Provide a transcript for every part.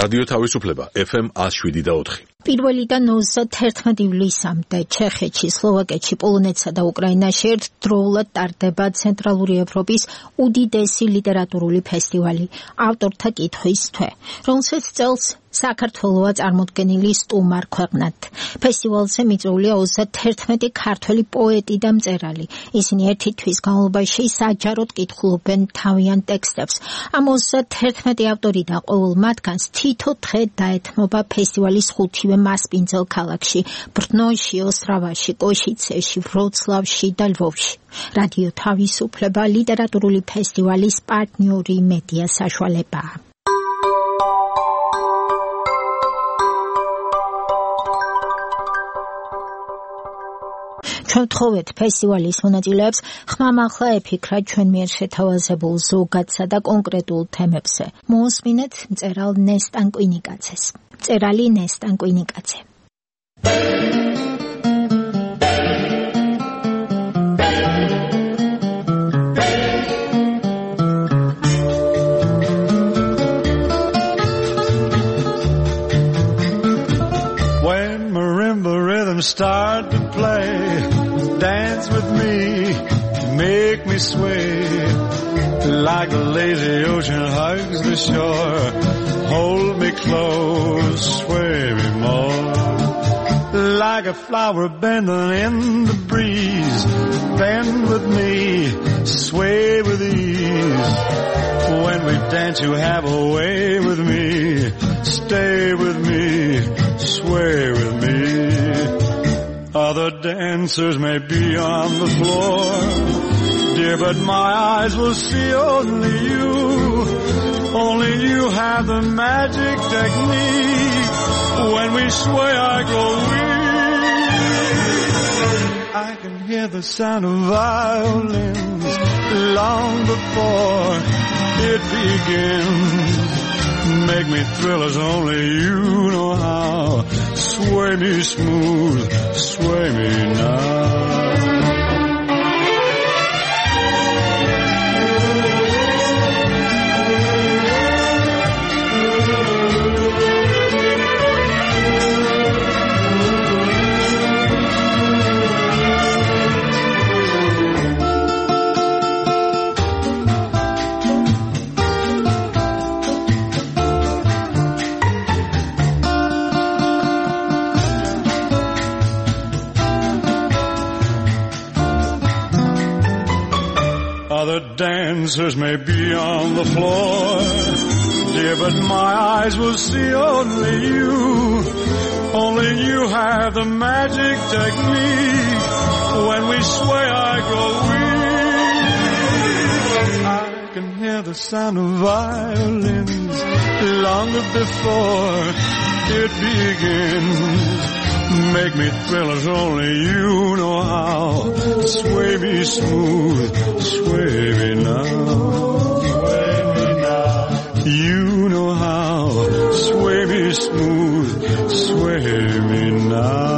რადიო თავისუფლება FM 107.4. პირველიდან 31 ივლისამდე ჩეხეთში, სლოვაკეთში, პოლონეთსა და უკრაინაში ერთდროულად ტარდება ცენტრალური ევროპის უდიდესი ლიტერატურული ფესტივალი ავტორთა კითხვის თვე, რომელსაც წელს საქართველოა წარმოდგენილი სტუმარ ქვეყნად. ფესტივალზე მიწვეულია 31 ქართველი პოეტი და მწერალი. ისინი ერთი თვის განმავლობაში საჯაროდ კითხულობენ თავიანთ ტექსტებს. ამ 31 ავტორიდან ყოველ მათგანს თითო დღე დაეთმობა ფესტივალის ხუთივე მასპინძელ ქალაქში, ბრნოში, ოსტრავაში, კოშიცეში, ვროცლავში და ლვოვში. რადიო თავისუფლება ლიტერატურული ფესტივალის პარტნიორი მედია საშუალებაა. ჩვენ ვთხოვეთ ფესტივალის მონაწილეებს ხმამაღლა ეფიქრათ ჩვენ მიერ შეთავაზებულ ზოგადსა და კონკრეტულ თემებზე. მოусმინეთ მწერალ ნესტან კვინიკაძეს. მწერალი ნესტან კვინიკაძე. When marimba rhythms start to play, dance with me, make me sway, like a lazy ocean hugs the shore, hold me close, sway me more, like a flower bending in the breeze, bend with me, sway with ease, when we dance you have a way with me, stay with me, sway with me. Other dancers may be on the floor, dear, but my eyes will see only you. Only you have the magic technique. When we sway, I grow weak. I can hear the sound of violins long before it begins. Make me thrill as only you know how. Sway me smooth, sway me now. Other dancers may be on the floor, dear, but my eyes will see only you. Only you have the magic technique. When we sway, I grow weak. I can hear the sound of violins long before it begins. Make me thrill as only you know how. Sway me smooth, sway me now. Sway me now. You know how. Sway me smooth, sway me now.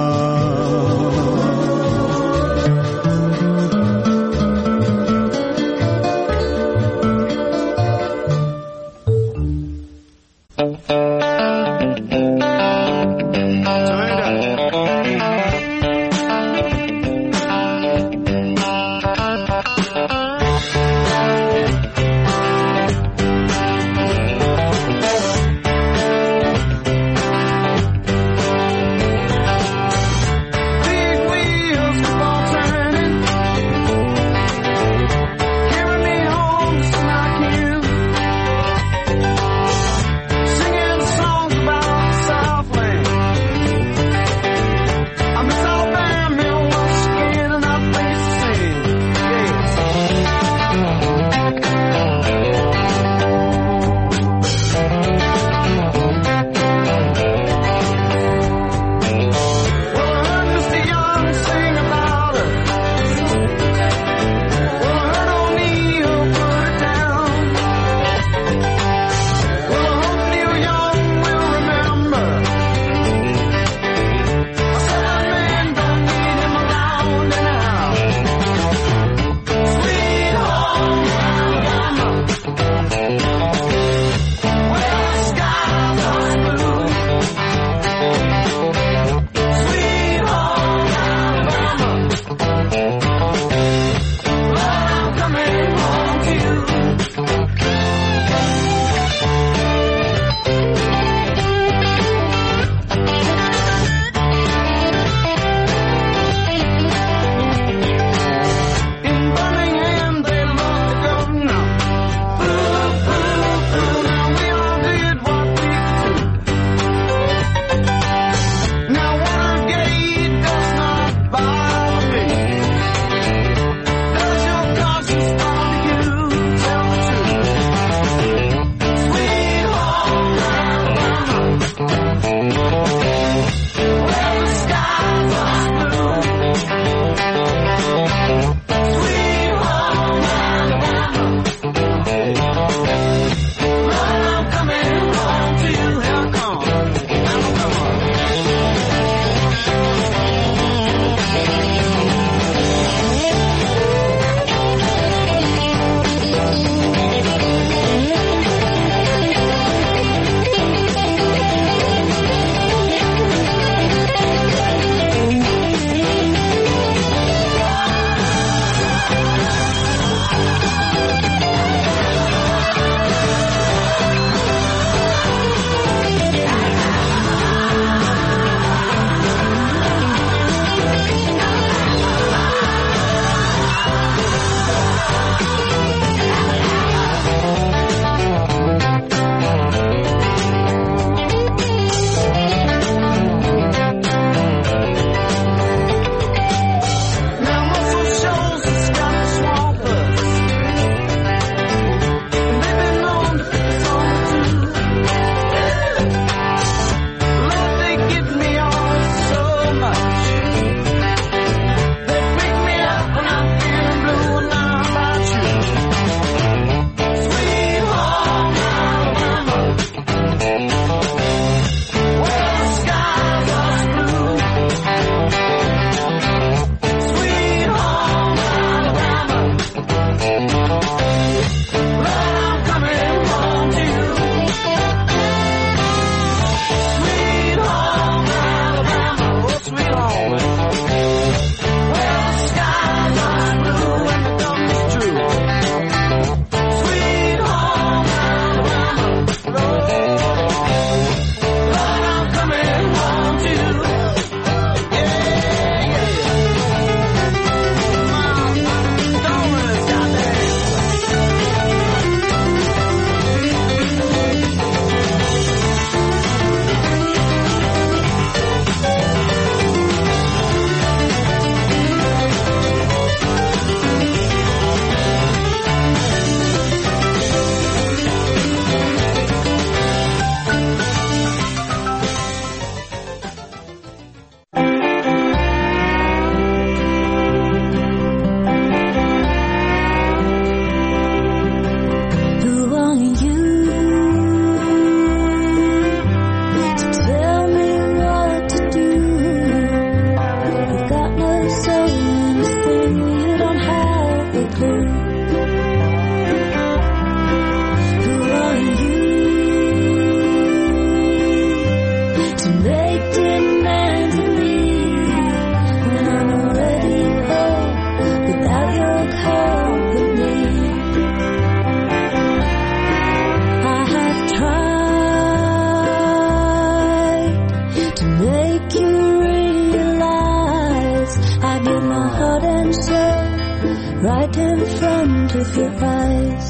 right in front of your eyes.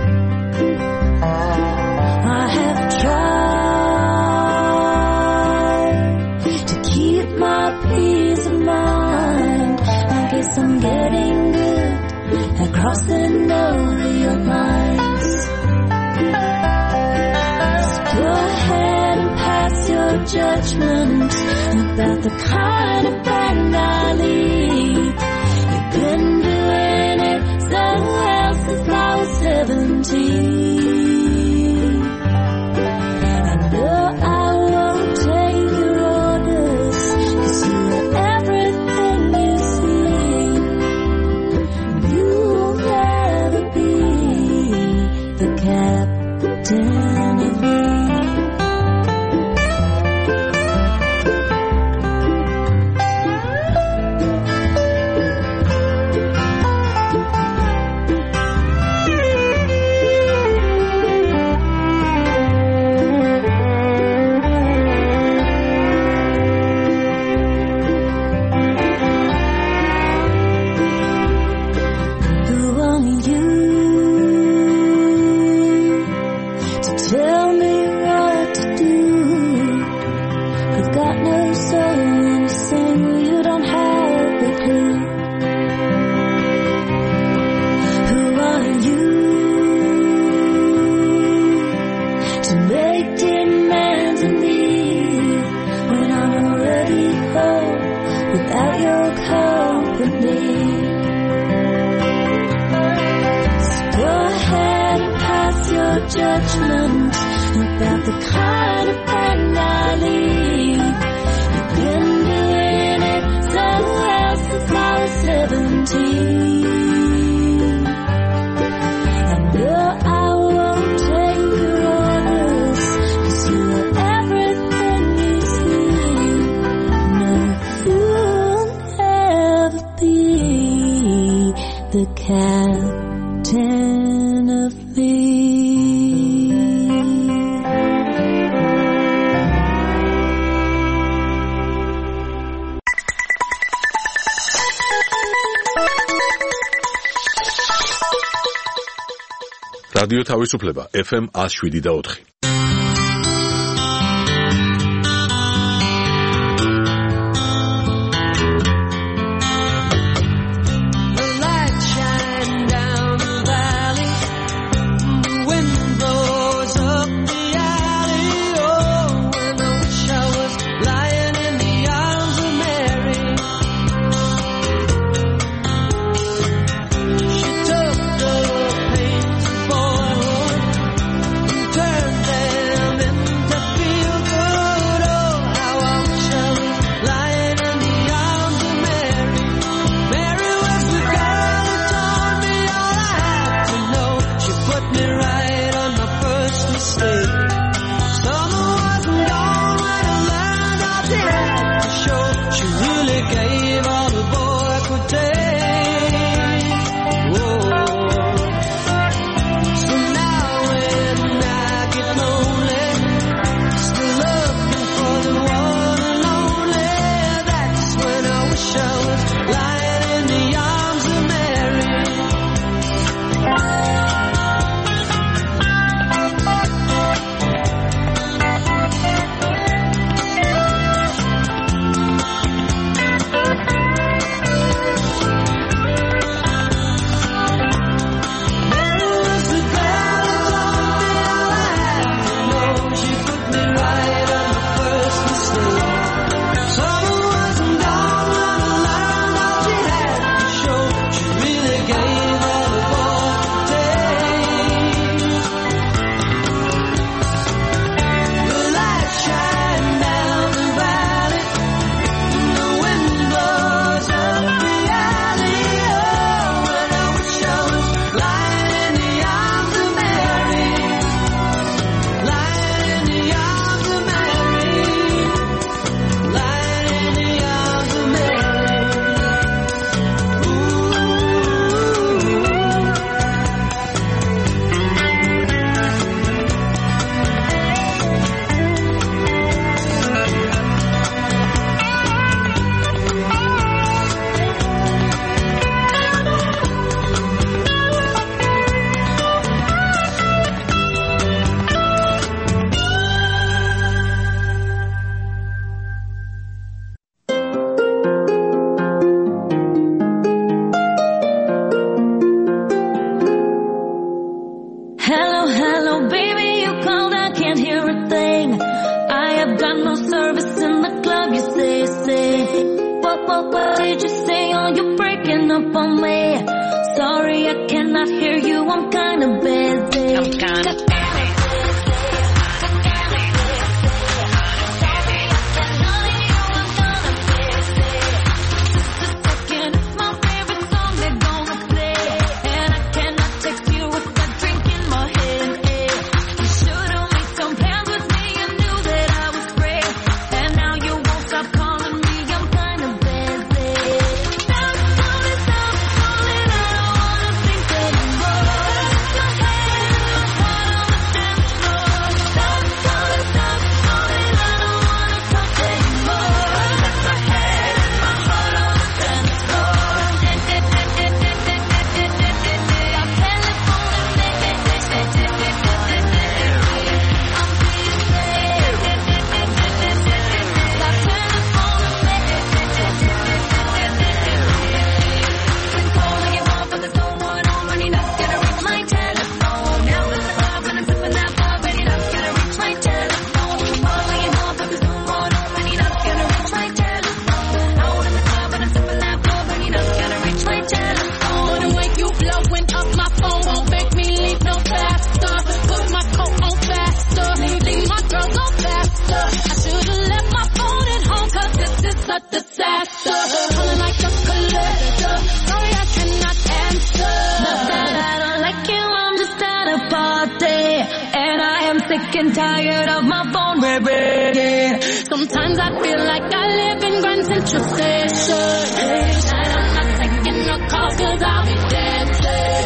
I have tried to keep my peace of mind. I guess I'm getting good at crossing over your lines. So go ahead and pass your judgment about the kind of friend I lead. You've been doing it somewhere else since I was 17. I know I won't take your orders, 'cause you are everything you see. You'll never be the captain of me. Judgment about the kind of friend I lead. You've been doing it somewhere else since I was 17. I know I won't take your orders, 'cause you are everything you see. No, you'll never be the captain of me. რადიო თავისუფლება FM 107.4. Turned sick and tired of my phone ringing. Sometimes I feel like I live in Grand Central Station. And I'm not taking no calls 'cause I'll be dancing.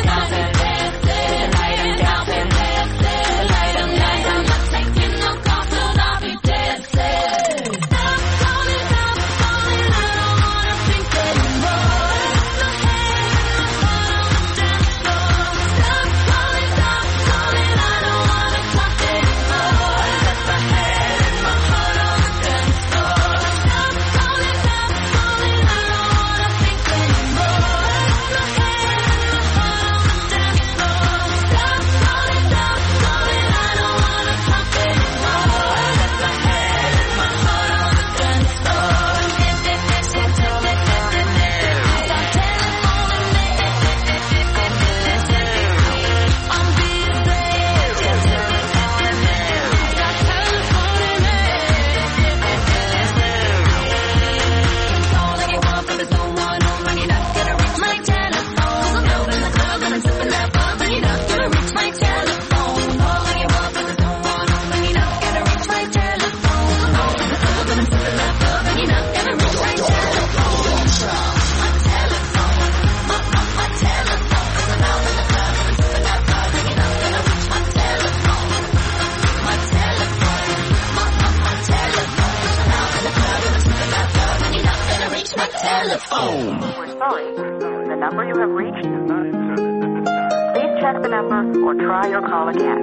We're sorry. The number you have reached is not in service. Please check the number or try your call again.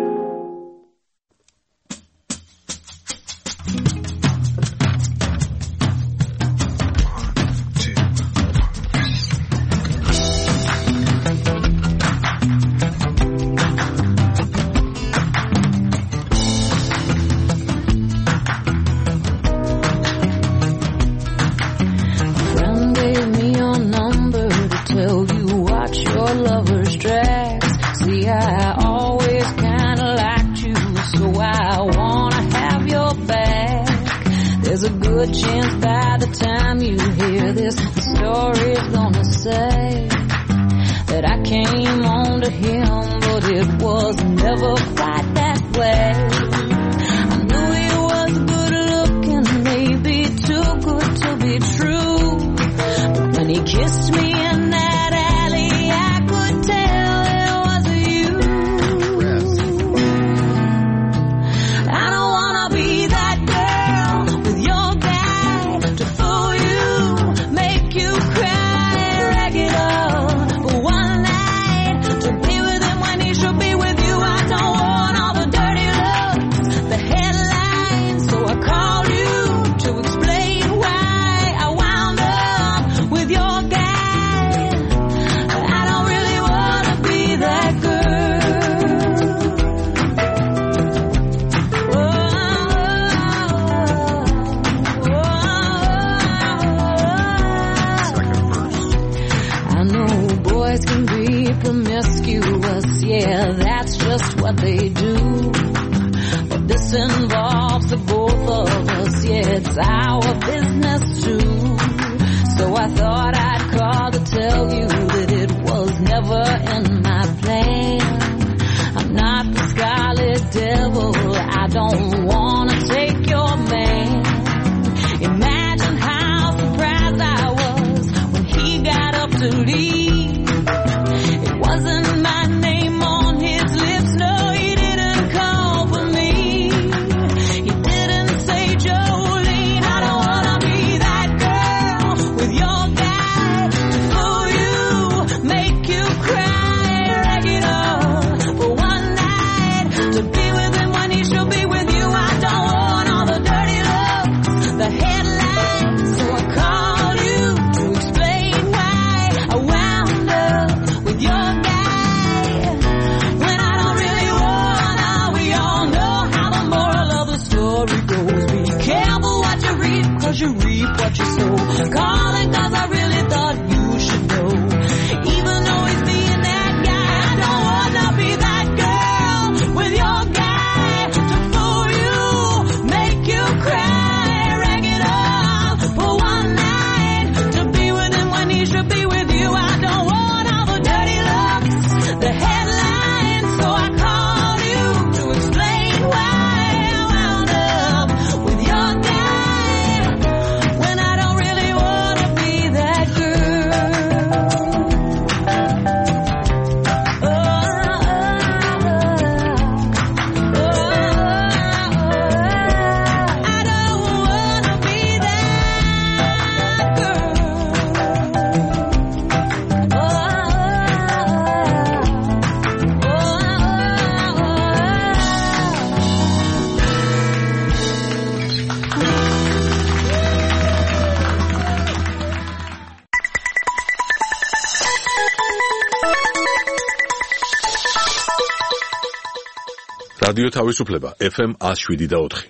Chance by the time you hear this, the story's gonna say that I came on to him, but it was never quite that way. I knew he was good looking, maybe too good to be true, but when he kissed me in that alley, I could tell it was you. I don't wanna be that girl with your to fool you, make you cry, rag it up for one night, to be with him when he should be with you. I don't want all the dirty looks, the headlines, so I called you to explain why I wound up with your guy. I don't really want to be that girl. Can be promiscuous, yeah, that's just what they do. But this involves the both of us, yeah, it's our business too. So I thought I'd call to tell you that it was never in my plan. I'm not the Scarlet Devil, I don't wanna take your man. Imagine how surprised I was when he got up to leave. It wasn't my name on his lips, no, he didn't call for me. He didn't say Jolene, I don't wanna be that girl with your guy to fool you, make you cry. რადიო თავისუფლება FM 107.4.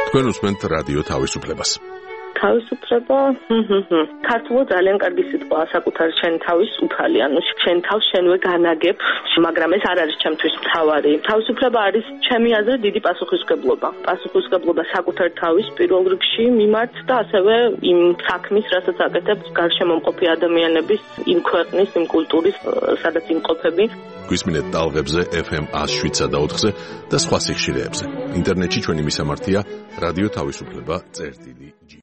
თქვენ უსმენთ რადიო თავისუფლებას. თავისუფლება ქართულად ძალიან კარგი სიტყვაა საკუთარი შენ თავის უფალი, ანუ შენ თავს შენვე განაგებ, მაგრამ ეს არ არის ჩემთვის მთავარი. თავისუფლება არის ჩემი აზრით დიდი პასუხისმგებლობა. პასუხისმგებლობა საკუთარ თავის პირველ რიგში მიმართ და ასევე იმ საქმის, რასაც აკეთებ გარშემო მყოფი ადამიანების, იმ ქვეყნის, იმ კულტურის, სადაც იმყოფები. გვისმინეთ ტალღებზე FM 107.4-ზე და სხვა სიხშირეებზე. ინტერნეტში ჩვენი მისამართია რადიო თავისუფლება.gi